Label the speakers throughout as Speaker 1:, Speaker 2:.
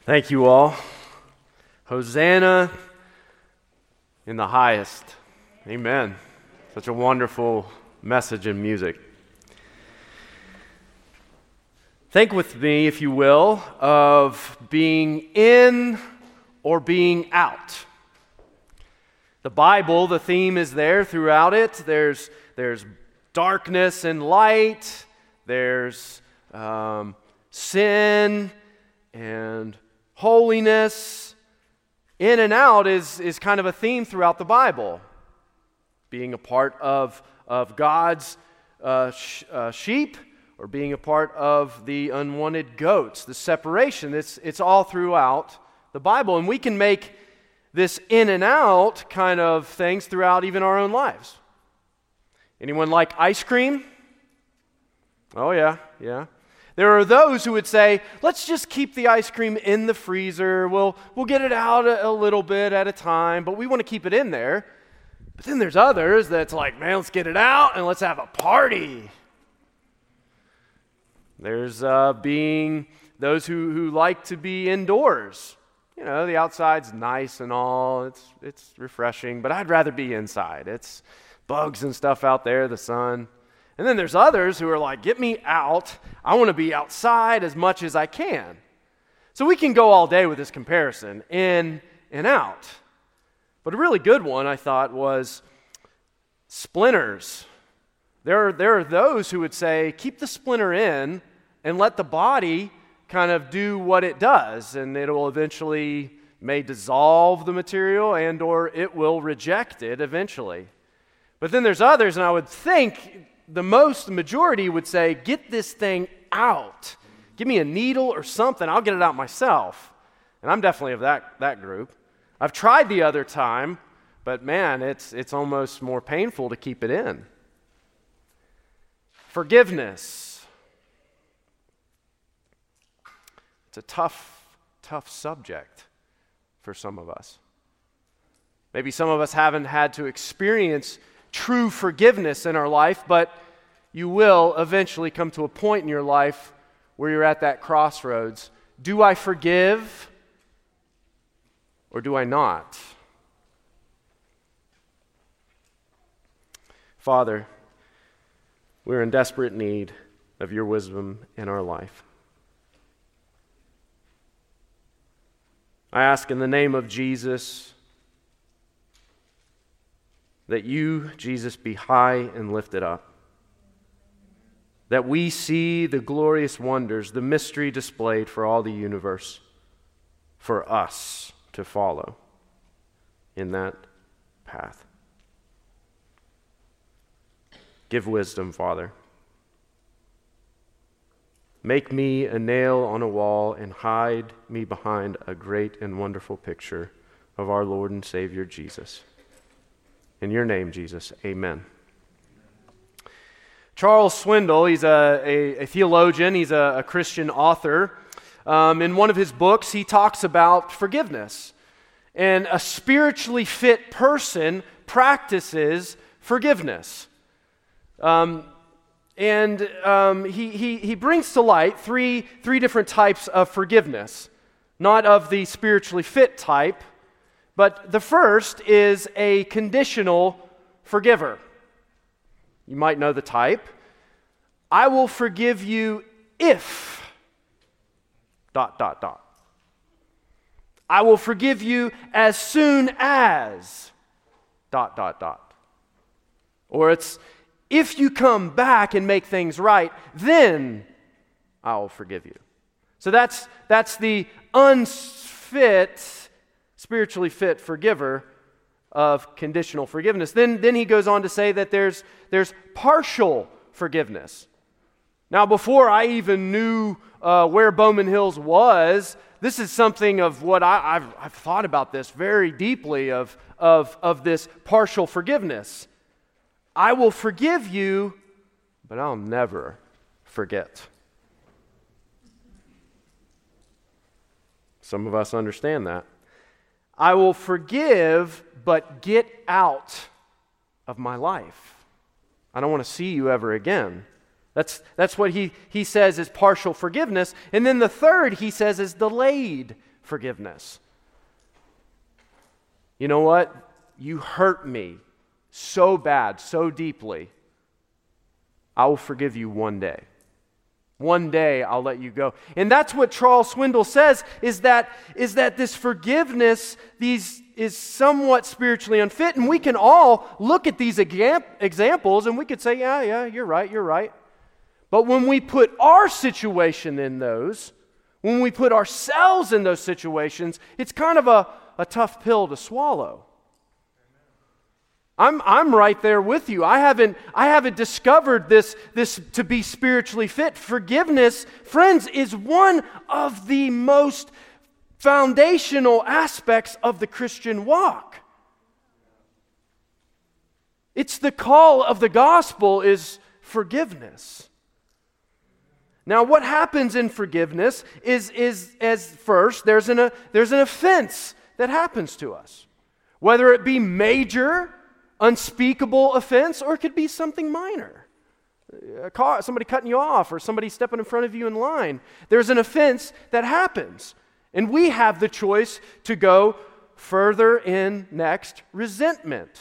Speaker 1: Thank you all. Hosanna in the highest. Amen. Such a wonderful message and music. Think with me, if you will, of being in or being out. The Bible, the theme is there throughout it. There's darkness and light. There's sin and holiness. In and out is kind of a theme throughout the Bible. Being a part of God's sheep or being a part of the unwanted goats. The separation, it's all throughout the Bible. And we can make this in and out kind of things throughout even our own lives. Anyone like ice cream? Oh yeah. There are those who would say, let's just keep the ice cream in the freezer. We'll get it out a little bit at a time, but we want to keep it in there. But then there's others that's like, man, let's get it out and let's have a party. There's being those who like to be indoors. You know, the outside's nice and all. It's refreshing, but I'd rather be inside. It's bugs and stuff out there, the sun. And then there's others who are like, get me out. I want to be outside as much as I can. So we can go all day with this comparison, in and out. But a really good one, I thought, was splinters. There are those who would say, keep the splinter in and let the body kind of do what it does, and it will eventually may dissolve the material and or it will reject it eventually. But then there's others, and I would think the majority would say, get this thing out. Give me a needle or something. I'll get it out myself. And I'm definitely of that group. I've tried the other time, but man, it's almost more painful to keep it in. Forgiveness. It's a tough subject for some of us. Maybe some of us haven't had to experience true forgiveness in our life, but you will eventually come to a point in your life where you're at that crossroads. Do I forgive or do I not? Father, we're in desperate need of your wisdom in our life. I ask in the name of Jesus that you, Jesus, be high and lifted up. That we see the glorious wonders, the mystery displayed for all the universe, for us to follow in that path. Give wisdom, Father. Make me a nail on a wall and hide me behind a great and wonderful picture of our Lord and Savior Jesus. In your name, Jesus, amen. Charles Swindoll, he's a theologian, he's a Christian author. In one of his books, he talks about forgiveness. And a spiritually fit person practices forgiveness. He brings to light three different types of forgiveness. Not of the spiritually fit type, but the first is a conditional forgiver. You might know the type. I will forgive you if ... I will forgive you as soon as ... Or it's, if you come back and make things right, then I will forgive you. So that's the unfit, spiritually fit forgiver of conditional forgiveness. Then he goes on to say that there's partial forgiveness. Now, before I even knew where Bowman Hills was, this is something of what I've thought about this very deeply of this partial forgiveness. I will forgive you, but I'll never forget. Some of us understand that. I will forgive, but get out of my life. I don't want to see you ever again. That's what he says is partial forgiveness. And then the third he says is delayed forgiveness. You know what? You hurt me so bad, so deeply. I will forgive you one day. One day I'll let you go. And that's what Charles Swindoll says, is that this forgiveness is somewhat spiritually unfit. And we can all look at these examples and we could say, yeah, you're right. But when we put our situation in those, when we put ourselves in those situations, it's kind of a tough pill to swallow. I'm right there with you. I haven't discovered this to be spiritually fit. Forgiveness, friends, is one of the most foundational aspects of the Christian walk. It's the call of the gospel is forgiveness. Now, what happens in forgiveness is as first there's an offense that happens to us, whether it be major, unspeakable offense, or it could be something minor. Somebody cutting you off, or somebody stepping in front of you in line. There's an offense that happens, and we have the choice to go further in next resentment.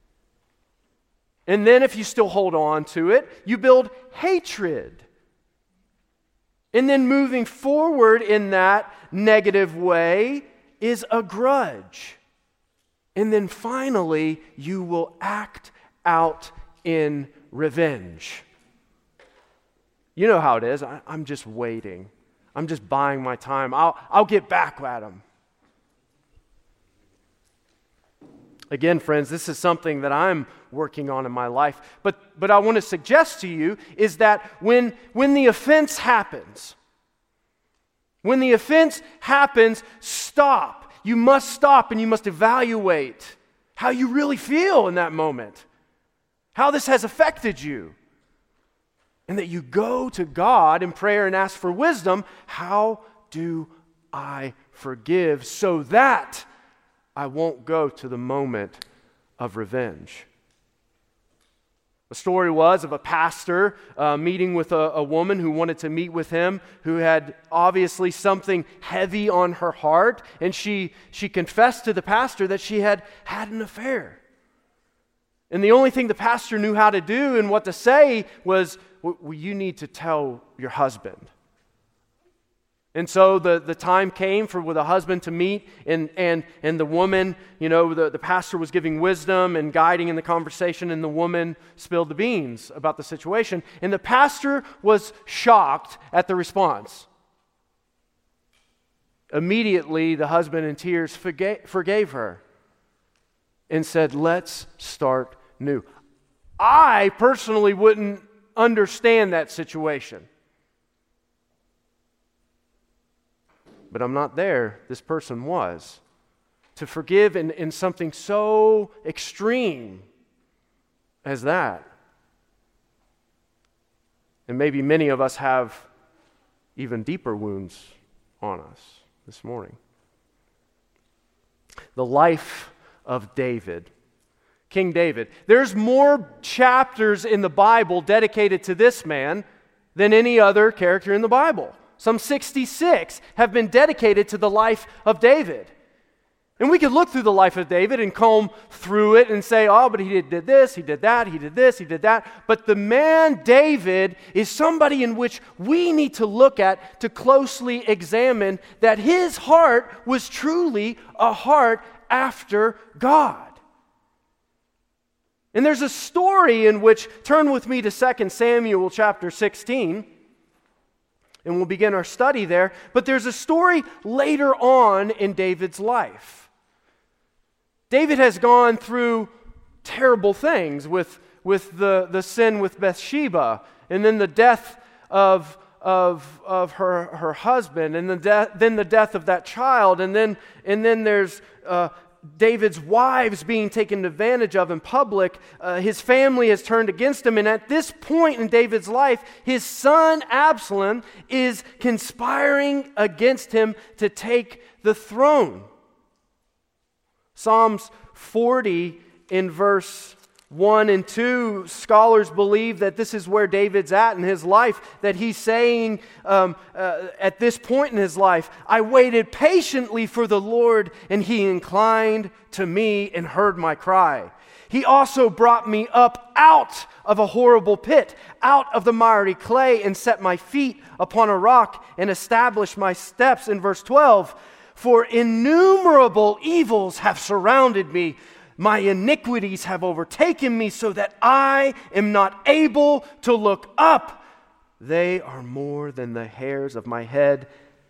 Speaker 1: And then if you still hold on to it, you build hatred. And then moving forward in that negative way is a grudge. And then finally, you will act out in revenge. You know how it is. I'm just waiting. I'm just buying my time. I'll get back at them. Again, friends, this is something that I'm working on in my life. But I want to suggest to you is that when the offense happens, stop. You must stop and you must evaluate how you really feel in that moment, how this has affected you, and that you go to God in prayer and ask for wisdom. How do I forgive so that I won't go to the moment of revenge? The story was of a pastor meeting with a woman who wanted to meet with him, who had obviously something heavy on her heart, and she confessed to the pastor that she had had an affair. And the only thing the pastor knew how to do and what to say was, well, you need to tell your husband. And so the time came for the husband to meet, and the woman, the pastor was giving wisdom and guiding in the conversation, and the woman spilled the beans about the situation. And the pastor was shocked at the response. Immediately, the husband in tears forgave her and said, let's start new. I personally wouldn't understand that situation. But I'm not there. This person was. To forgive in something so extreme as that. And maybe many of us have even deeper wounds on us this morning. The life of David. King David. There's more chapters in the Bible dedicated to this man than any other character in the Bible. Some 66 have been dedicated to the life of David. And we could look through the life of David and comb through it and say, oh, but he did this, he did that, he did this, he did that. But the man David is somebody in which we need to look at to closely examine that his heart was truly a heart after God. And there's a story in which, turn with me to 2 Samuel chapter 16, and we'll begin our study there. But there's a story later on in David's life. David has gone through terrible things with the sin with Bathsheba, and then the death of her husband, and then the death of that child, and then there's David's wives being taken advantage of in public. His family has turned against him, and at this point in David's life, his son Absalom is conspiring against him to take the throne. Psalms 40 in verse 1 and 2, scholars believe that this is where David's at in his life, that he's saying at this point in his life, I waited patiently for the Lord, and he inclined to me and heard my cry. He also brought me up out of a horrible pit, out of the miry clay, and set my feet upon a rock and established my steps. In verse 12, for innumerable evils have surrounded me. My iniquities have overtaken me so that I am not able to look up. They are more than the hairs of my head.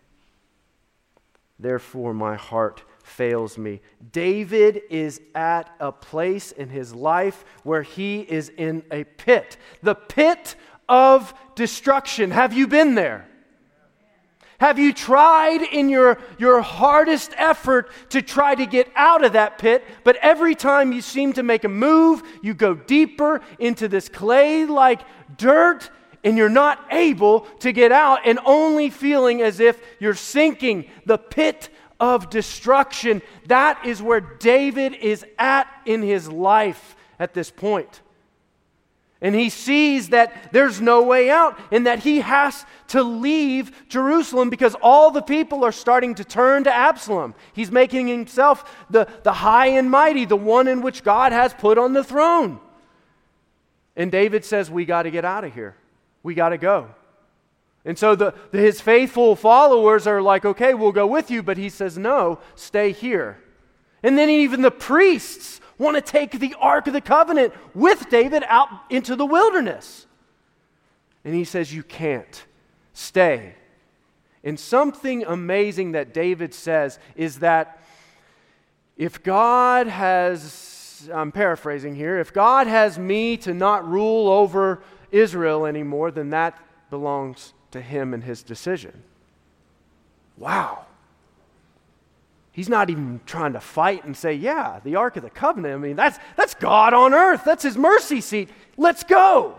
Speaker 1: Therefore my heart fails me. David is at a place in his life where he is in a pit. The pit of destruction. Have you been there? Have you tried in your hardest effort to try to get out of that pit, but every time you seem to make a move, you go deeper into this clay-like dirt, and you're not able to get out, and only feeling as if you're sinking? The pit of destruction. That is where David is at in his life at this point. And he sees that there's no way out and that he has to leave Jerusalem because all the people are starting to turn to Absalom. He's making himself the high and mighty, the one in which God has put on the throne. And David says, we got to get out of here. We got to go. And so his faithful followers are like, okay, we'll go with you. But he says, no, stay here. And then even the priests want to take the Ark of the Covenant with David out into the wilderness. And he says, you can't. Stay. And something amazing that David says is that if God has, I'm paraphrasing here, if God has me to not rule over Israel anymore, then that belongs to him and his decision. Wow. He's not even trying to fight and say, yeah, the Ark of the Covenant, I mean, that's God on earth. That's his mercy seat. Let's go.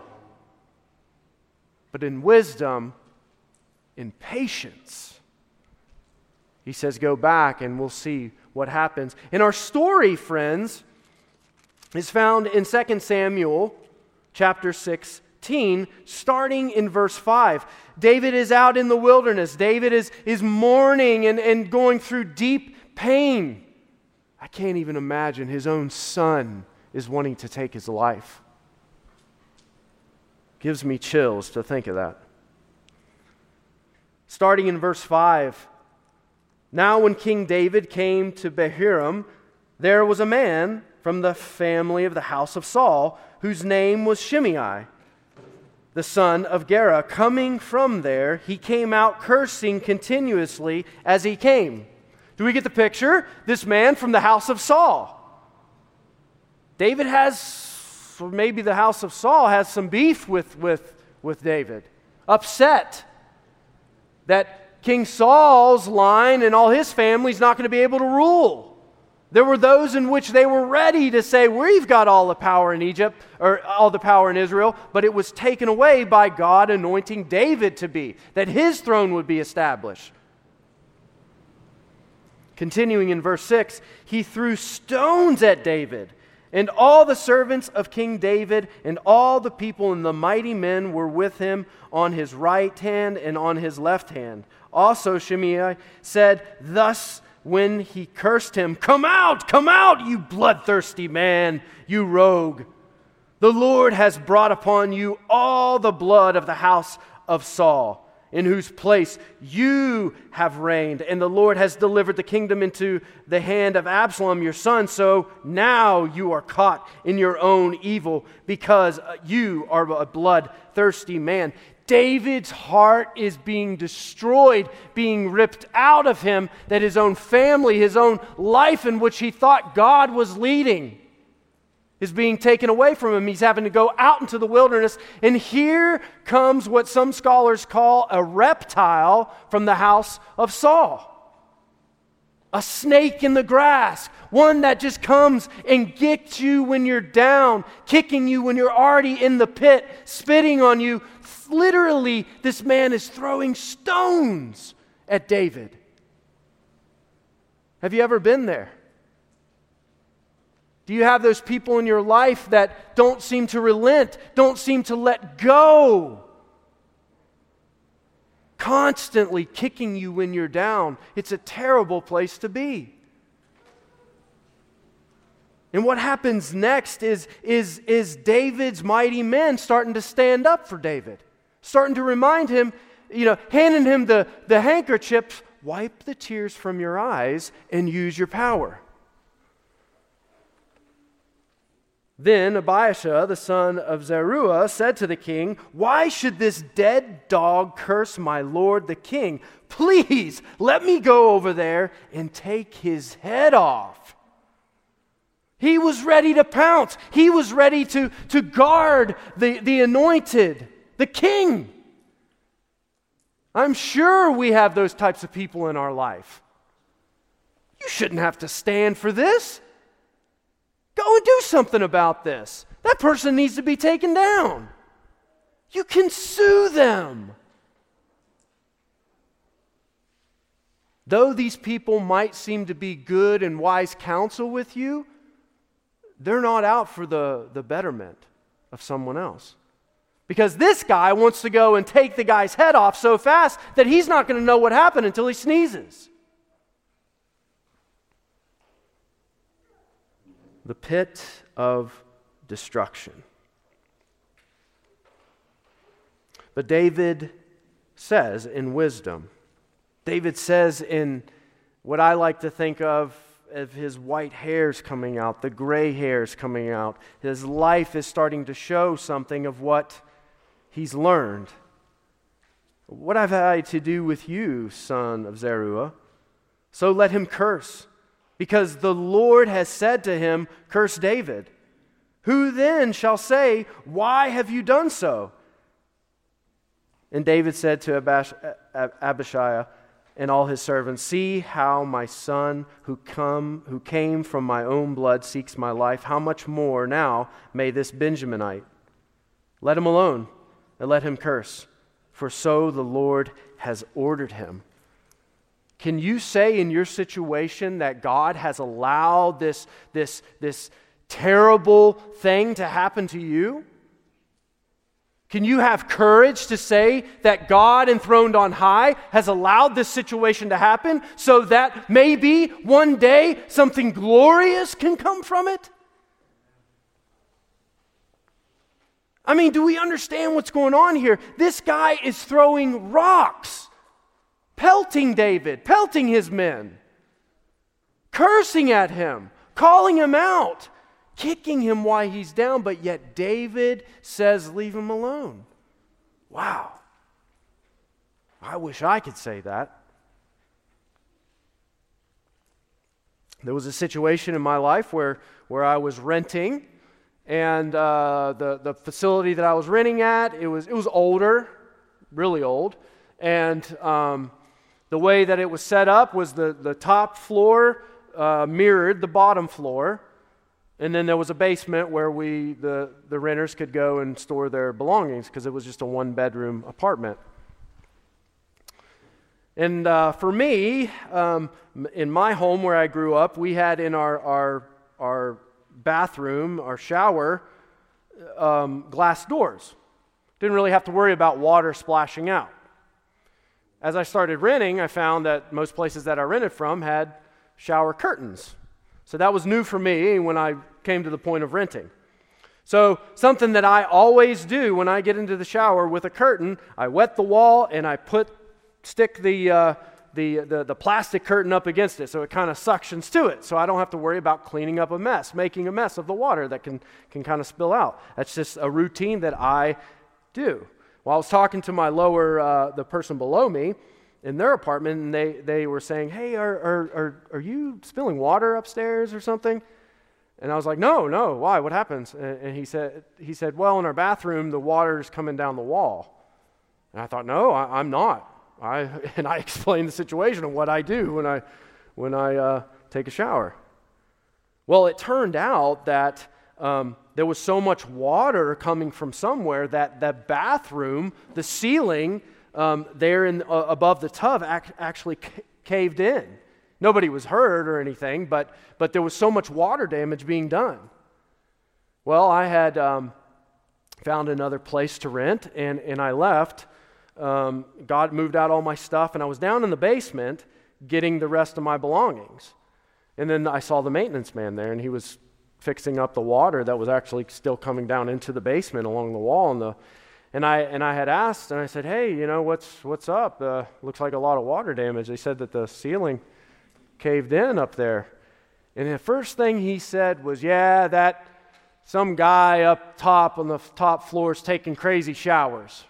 Speaker 1: But in wisdom, in patience, he says, go back and we'll see what happens. And our story, friends, is found in 2 Samuel chapter 16, starting in verse 5. David is out in the wilderness. David is mourning and going through deep pain. I can't even imagine his own son is wanting to take his life. Gives me chills to think of that. Starting in verse 5. Now when King David came to Bahurim, there was a man from the family of the house of Saul, whose name was Shimei, the son of Gera. Coming from there, he came out cursing continuously as he came. Do we get the picture? This man from the house of Saul. David has, or maybe the house of Saul has some beef with David. Upset that King Saul's line and all his family is not going to be able to rule. There were those in which they were ready to say, we've got all the power in Egypt, or all the power in Israel, but it was taken away by God anointing David to be, that his throne would be established. Continuing in verse 6, he threw stones at David, and all the servants of King David and all the people and the mighty men were with him on his right hand and on his left hand. Also Shimei said thus when he cursed him, come out, you bloodthirsty man, you rogue. The Lord has brought upon you all the blood of the house of Saul, in whose place you have reigned, and the Lord has delivered the kingdom into the hand of Absalom your son. So now you are caught in your own evil, because you are a bloodthirsty man. David's heart is being destroyed, being ripped out of him, that his own family, his own life in which he thought God was leading, is being taken away from him. He's having to go out into the wilderness. And here comes what some scholars call a reptile from the house of Saul. A snake in the grass. One that just comes and gets you when you're down, kicking you when you're already in the pit, spitting on you. Literally, this man is throwing stones at David. Have you ever been there? Do you have those people in your life that don't seem to relent, don't seem to let go? Constantly kicking you when you're down. It's a terrible place to be. And what happens next is David's mighty men starting to stand up for David, starting to remind him, handing him the handkerchief, wipe the tears from your eyes and use your power. Then Abishai, the son of Zeruiah, said to the king, "Why should this dead dog curse my lord the king? Please let me go over there and take his head off." He was ready to pounce. He was ready to guard the anointed, the king. I'm sure we have those types of people in our life. You shouldn't have to stand for this. Go and do something about this. That person needs to be taken down. You can sue them. Though these people might seem to be good and wise counsel with you, they're not out for the betterment of someone else. Because this guy wants to go and take the guy's head off so fast that he's not going to know what happened until he sneezes. The pit of destruction. But David says in wisdom, David says in what I like to think of his white hairs coming out, the gray hairs coming out, his life is starting to show something of what he's learned. What have I to do with you, son of Zeruiah? So let him curse. Because the Lord has said to him, curse David. Who then shall say, why have you done so? And David said to Abishai and all his servants, see how my son who came from my own blood seeks my life. How much more now may this Benjaminite? Let him alone and let him curse, for so the Lord has ordered him. Can you say in your situation that God has allowed this terrible thing to happen to you? Can you have courage to say that God enthroned on high has allowed this situation to happen so that maybe one day something glorious can come from it? I mean, do we understand what's going on here? This guy is throwing rocks, pelting David, pelting his men, cursing at him, calling him out, kicking him while he's down, but yet David says, leave him alone. Wow. I wish I could say that. There was a situation in my life where I was renting, and the facility that I was renting at, it was older, really old, and the way that it was set up was the top floor mirrored the bottom floor, and then there was a basement where the renters could go and store their belongings because it was just a one-bedroom apartment. And for me, in my home where I grew up, we had in our bathroom, our shower, glass doors. Didn't really have to worry about water splashing out. As I started renting, I found that most places that I rented from had shower curtains. So that was new for me when I came to the point of renting. So something that I always do when I get into the shower with a curtain, I wet the wall and I stick the plastic curtain up against it so it kind of suctions to it. So I don't have to worry about cleaning up a mess, making a mess of the water that can kind of spill out. That's just a routine that I do. Well, I was talking to my the person below me in their apartment, and they were saying, hey, are you spilling water upstairs or something? And I was like, no, why? What happens? And he said, well, in our bathroom, the water's coming down the wall. And I thought, no, I'm not. And I explained the situation of what I do when I take a shower. Well, it turned out that there was so much water coming from somewhere that the bathroom, the ceiling there above the tub actually caved in. Nobody was hurt or anything, but there was so much water damage being done. Well, I had found another place to rent, and I left. God moved out all my stuff, and I was down in the basement getting the rest of my belongings. And then I saw the maintenance man there, and he was fixing up the water that was actually still coming down into the basement along the wall. And I had asked, and I said, "Hey, what's up? Looks like a lot of water damage." They said that the ceiling caved in up there. And the first thing he said was, "Yeah, that some guy up top on the top floor is taking crazy showers."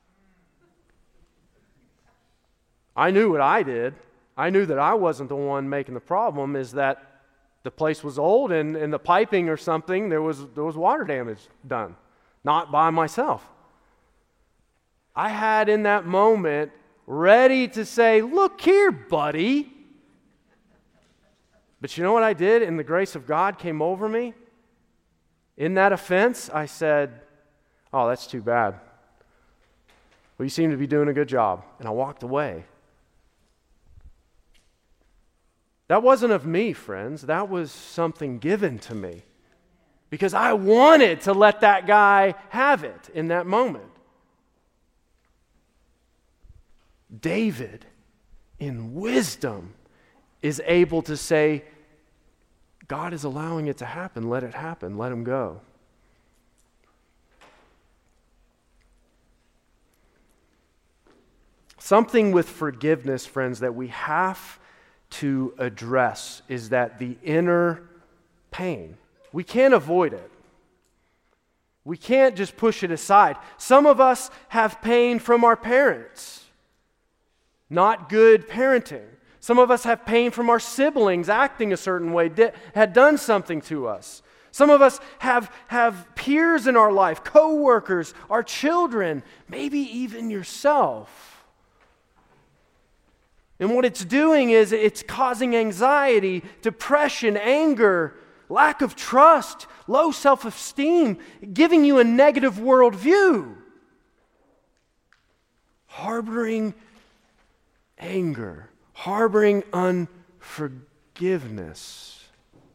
Speaker 1: I knew what I did. I knew that I wasn't the one making the problem, is that the place was old and the piping or something, there was water damage done, not by myself. I had in that moment ready to say, "Look here, buddy." But you know what I did? And the grace of God came over me. In that offense, I said, "Oh, that's too bad. Well, you seem to be doing a good job." And I walked away. That wasn't of me, friends. That was something given to me. Because I wanted to let that guy have it in that moment. David, in wisdom, is able to say, "God is allowing it to happen. Let it happen. Let him go." Something with forgiveness, friends, that we have to address is that the inner pain. We can't avoid it. We can't just push it aside. Some of us have pain from our parents. Not good parenting. Some of us have pain from our siblings acting a certain way, had done something to us. Some of us have peers in our life, co-workers, our children, maybe even yourself. And what it's doing is it's causing anxiety, depression, anger, lack of trust, low self-esteem, giving you a negative worldview. Harboring anger, harboring unforgiveness.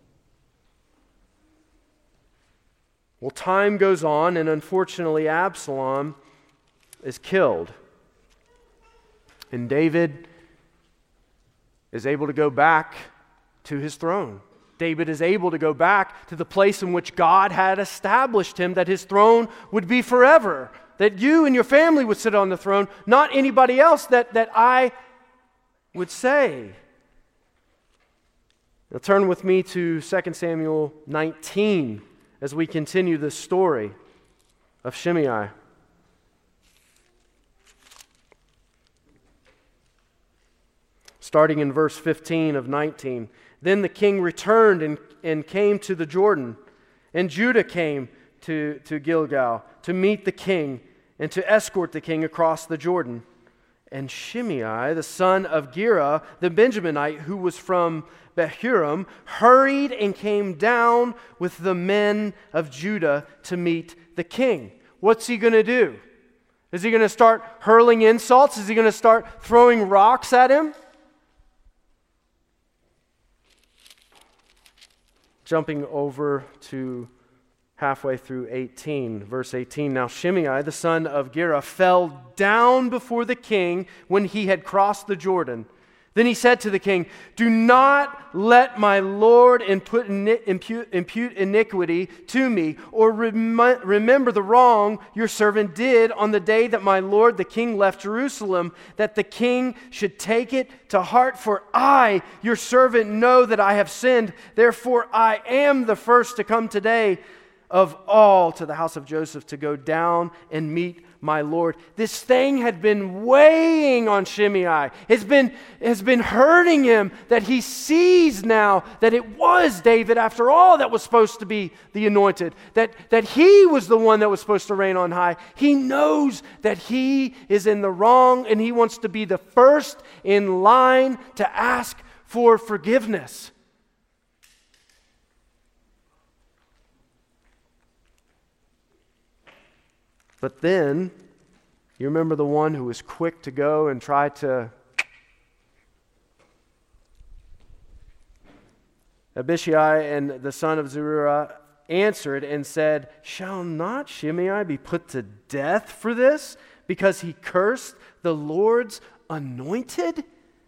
Speaker 1: Well, time goes on, and unfortunately Absalom is killed. And David is able to go back to his throne. David is able to go back to the place in which God had established him, that his throne would be forever, that you and your family would sit on the throne, not anybody else that I would say. Now turn with me to 2 Samuel 19 as we continue this story of Shimei. Starting in verse 15 of 19. Then the king returned and came to the Jordan, and Judah came to Gilgal to meet the king and to escort the king across the Jordan. And Shimei, the son of Gera, the Benjaminite, who was from Bahurim, hurried and came down with the men of Judah to meet the king. What's he going to do? Is he going to start hurling insults? Is he going to start throwing rocks at him? Jumping over to halfway through 18, verse 18. Now Shimei, the son of Gera, fell down before the king when he had crossed the Jordan. Then he said to the king, "Do not let my lord impute iniquity to me, or remember the wrong your servant did on the day that my lord the king left Jerusalem, that the king should take it to heart. For I, your servant, know that I have sinned. Therefore I am the first to come today of all to the house of Joseph to go down and meet my Lord." This thing had been weighing on Shimei. Has been hurting him, that he sees now that it was David, after all, that was supposed to be the anointed, that he was the one that was supposed to reign on high. He knows that he is in the wrong, and he wants to be the first in line to ask for forgiveness. But then, you remember the one who was quick to go and try to Abishai and the son of Zeruiah answered and said, "Shall not Shimei be put to death for this, because he cursed the Lord's anointed?"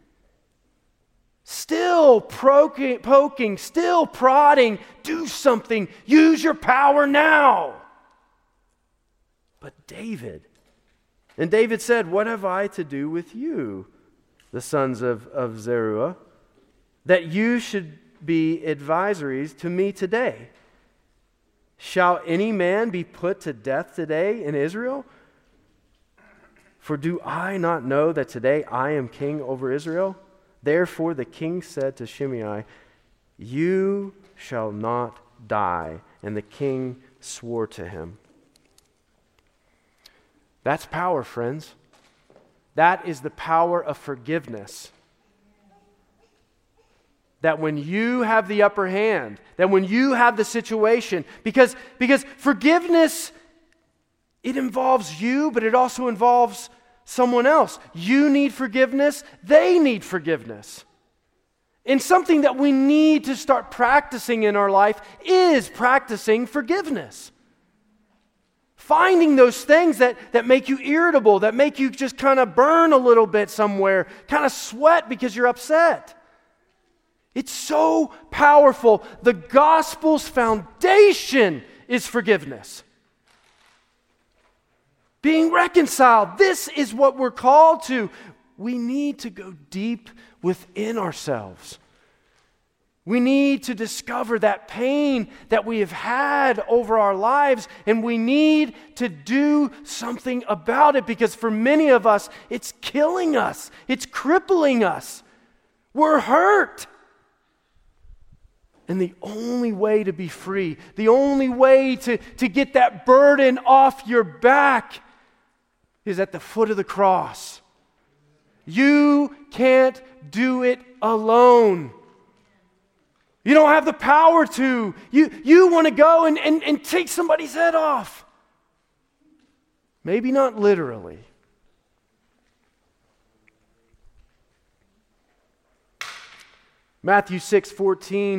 Speaker 1: Still poking, still prodding, do something, use your power now. But David said, "What have I to do with you, the sons of Zeruiah, that you should be advisories to me today? Shall any man be put to death today in Israel? For do I not know that today I am king over Israel?" Therefore the king said to Shimei, "You shall not die." And the king swore to him. That's power, friends. That is the power of forgiveness. That when you have the upper hand, that when you have the situation, because forgiveness, it involves you, but it also involves someone else. You need forgiveness, they need forgiveness. And something that we need to start practicing in our life is practicing forgiveness. Finding those things that make you irritable, that make you just kind of burn a little bit somewhere, kind of sweat because you're upset. It's so powerful. The gospel's foundation is forgiveness. Being reconciled. This is what we're called to. We need to go deep within ourselves. We need to discover that pain that we have had over our lives, and we need to do something about it, because for many of us, it's killing us. It's crippling us. We're hurt. And the only way to be free, the only way to get that burden off your back is at the foot of the cross. You can't do it alone. You don't have the power to. You want to go and take somebody's head off. Maybe not literally. Matthew 6:14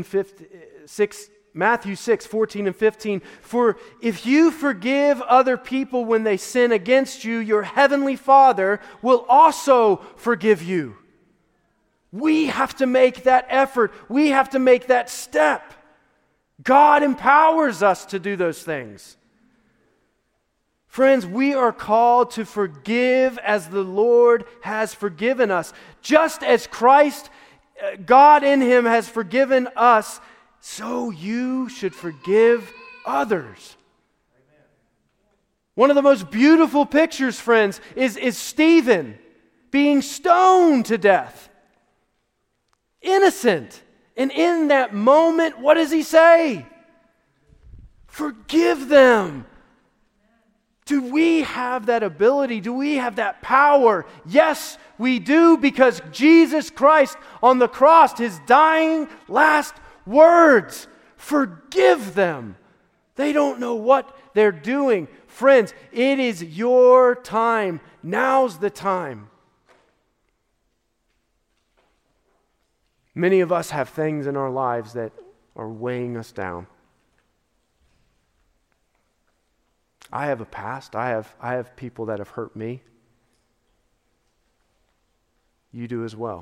Speaker 1: and 15. For if you forgive other people when they sin against you, your heavenly Father will also forgive you. We have to make that effort. We have to make that step. God empowers us to do those things. Friends, we are called to forgive as the Lord has forgiven us. Just as Christ, God in Him, has forgiven us, so you should forgive others. Amen. One of the most beautiful pictures, friends, is Stephen being stoned to death. Innocent. And in that moment, what does he say? Forgive them. Do we have that ability? Do we have that power? Yes, we do, because Jesus Christ on the cross, His dying last words, forgive them. They don't know what they're doing. Friends, it is your time. Now's the time. Many of us have things in our lives that are weighing us down. I have a past. I have people that have hurt me. You do as well.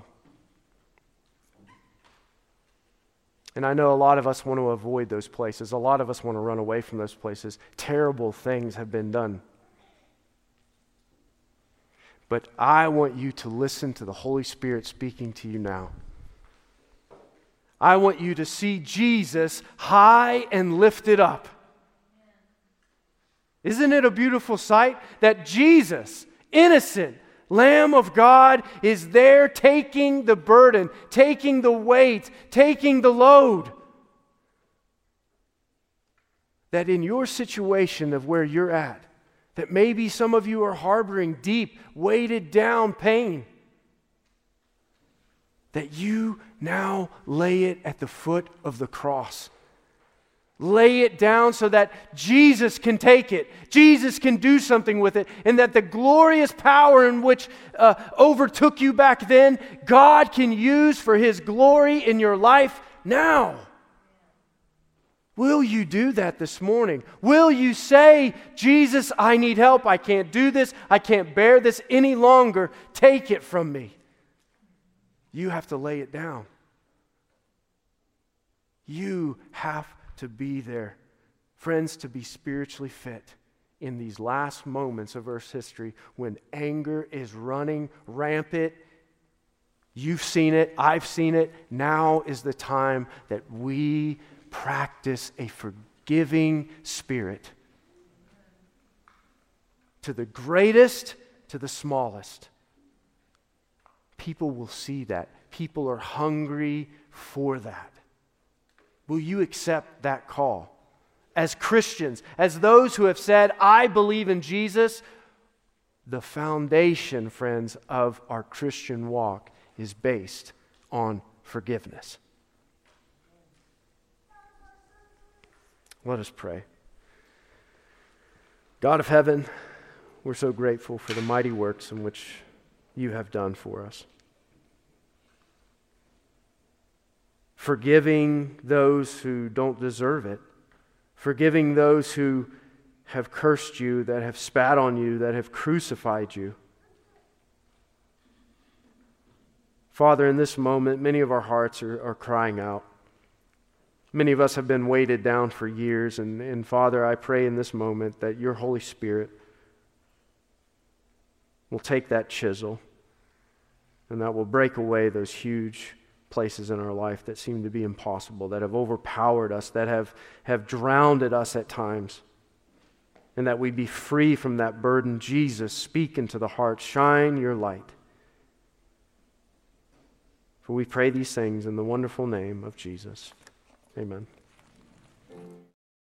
Speaker 1: And I know a lot of us want to avoid those places. A lot of us want to run away from those places. Terrible things have been done. But I want you to listen to the Holy Spirit speaking to you now. I want you to see Jesus high and lifted up. Isn't it a beautiful sight that Jesus, innocent Lamb of God, is there taking the burden, taking the weight, taking the load? That in your situation of where you're at, that maybe some of you are harboring deep, weighted down pain, that you now lay it at the foot of the cross. Lay it down so that Jesus can take it. Jesus can do something with it. And that the glorious power in which overtook you back then, God can use for His glory in your life now. Will you do that this morning? Will you say, Jesus, I need help. I can't do this. I can't bear this any longer. Take it from me. You have to lay it down. You have to be there. Friends, to be spiritually fit in these last moments of Earth's history when anger is running rampant. You've seen it. I've seen it. Now is the time that we practice a forgiving spirit. To the greatest, to the smallest. People will see that. People are hungry for that. Will you accept that call? As Christians, as those who have said, I believe in Jesus, the foundation, friends, of our Christian walk is based on forgiveness. Let us pray. God of heaven, we're so grateful for the mighty works in which you have done for us. Forgiving those who don't deserve it. Forgiving those who have cursed you, that have spat on you, that have crucified you. Father, in this moment, many of our hearts are crying out. Many of us have been weighted down for years, and Father, I pray in this moment that your Holy Spirit will take that chisel and that will break away those huge places in our life that seem to be impossible, that have overpowered us, that have drowned us at times, and that we be free from that burden. Jesus, speak into the heart, shine your light. For we pray these things in the wonderful name of Jesus. Amen.